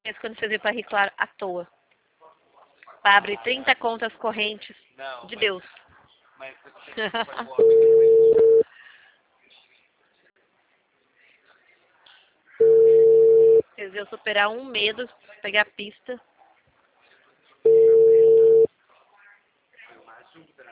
Isso quando você veio pra Rir à toa. Pra abrir 30 contas correntes de Deus. Mas Vocês iam superar um medo, pegar a pista.